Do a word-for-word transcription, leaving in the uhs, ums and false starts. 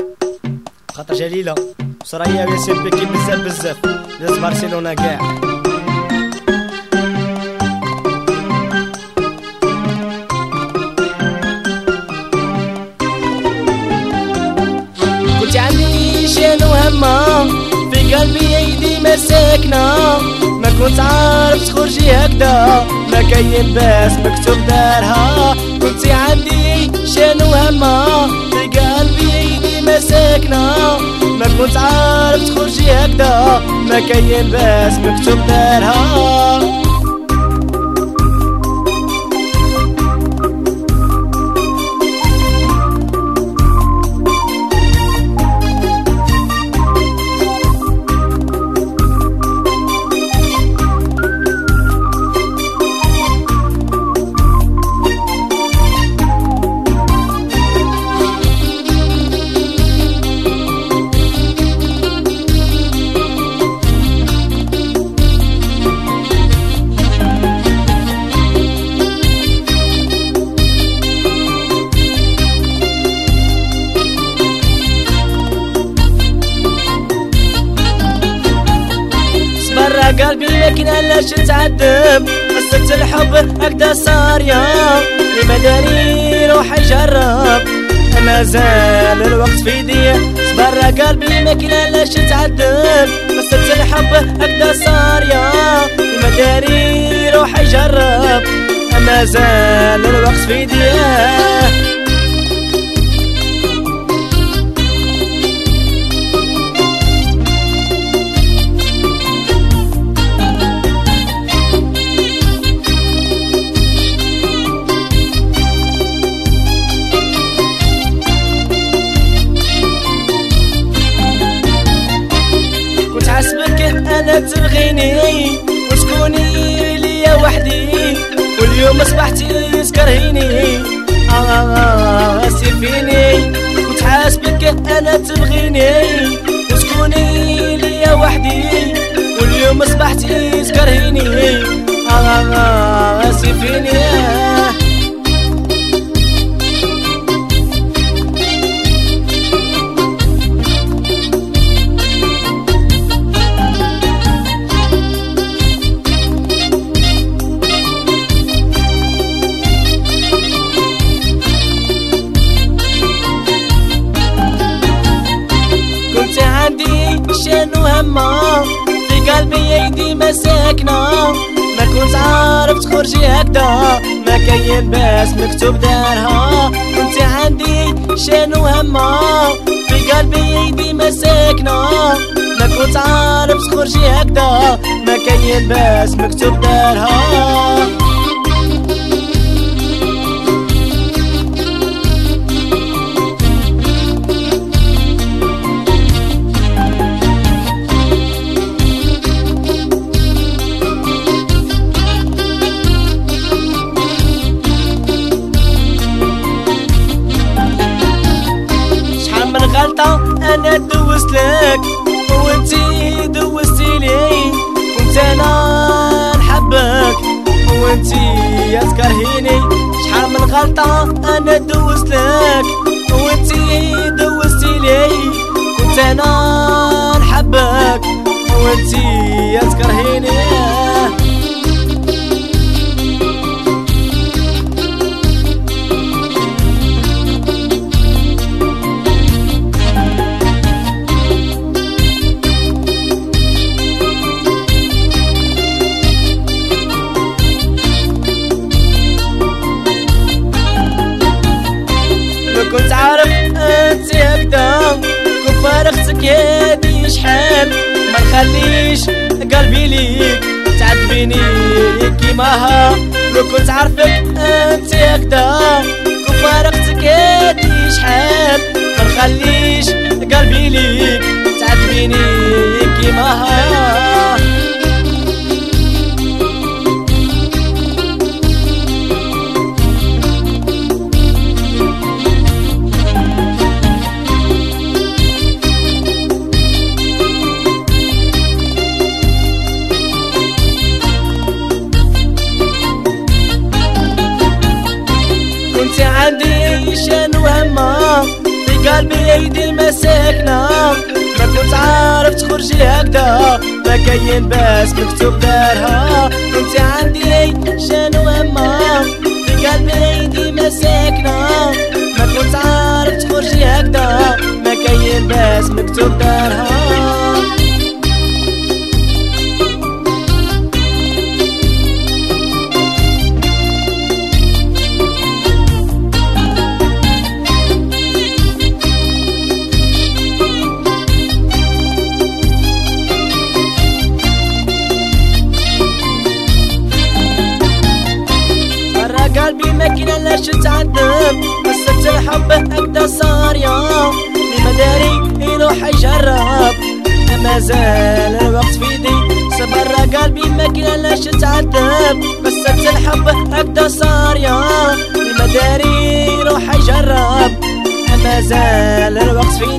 خاطر جليلة وسرايا وياسين بكي بزاف بزاف ناس برشلونة كاع. قلت عندي شنو همة في قلبي ايدي ما ساكنة، ما كنت عارف تخرجي هكذا، ما كاين باس مكتوب دارها. كنت عندي شنو همة في قلبي ايدي ما ساكنة، ما كنت عارف تخرجي هكذا، ما كاين باس مكتوب دارها. قلبي لكن علاش تعذب، قصة الحب هكذا صار يا اللي ما داري روح يجرب، مازال الوقت في يدي. صبر قلبي لكن علاش تعذب، قصة الحب هكذا صار يا اللي ما داري روح يجرب، مازال الوقت في يدي. أنا تبغيني وشكوني ليا وحدي، واليوم أصبحتي تكرهيني آه سيفيني. كنت حاسبك أنا تبغيني وشكوني ليا وحدي، واليوم أصبحتي تكرهيني آه سيفيني. شنو همة في قلبي ايدي ما ساكنة، ما كنت عارف تخرجي هكذا، ما كاين باس مكتوب دارها. كنت عندي شنو همة في قلبي ايدي ما ساكنة، ما كنت عارف تخرجي هكذا، ما كاين باس مكتوب دارها. أنا دوست لك وانتي دوستي لي، كنت أنا نحبك وانتي تكرهيني. شحال من غلطة أنا دوست لك وانتي دوستي لي، كنت أنا نحبك وانتي تكرهيني. كنت عارف انت هكذا، كون فارقتك هادي شحال، ما نخليش قلبي ليك تعذبيني كيماها. لو كنت عارفك انت هكذا، كون فارقتك هادي شحال، ما نخليش قلبي ليك تعذبيني كيماها. عندي شنو همة في قلبي بأيدي المساكنة، ما كنت عارف تخرج هكذا، ما كاين باس مكتوب دارها. انت عندي شان وما في قلبي أيدي مساكنة، ما كنت عارف تخرج هكذا، ما كاين باس مكتوب دارها. قلبي ما كاين علاش تعذب، قصة الحب هكذا صار يا اللي ما داري يروح يجرب، مازال الوقت في يدي صبر. قلبي ما كاين علاش تعذب، قصة الحب هكذا صار يا اللي ما داري يروح يجرب، مازال الوقت في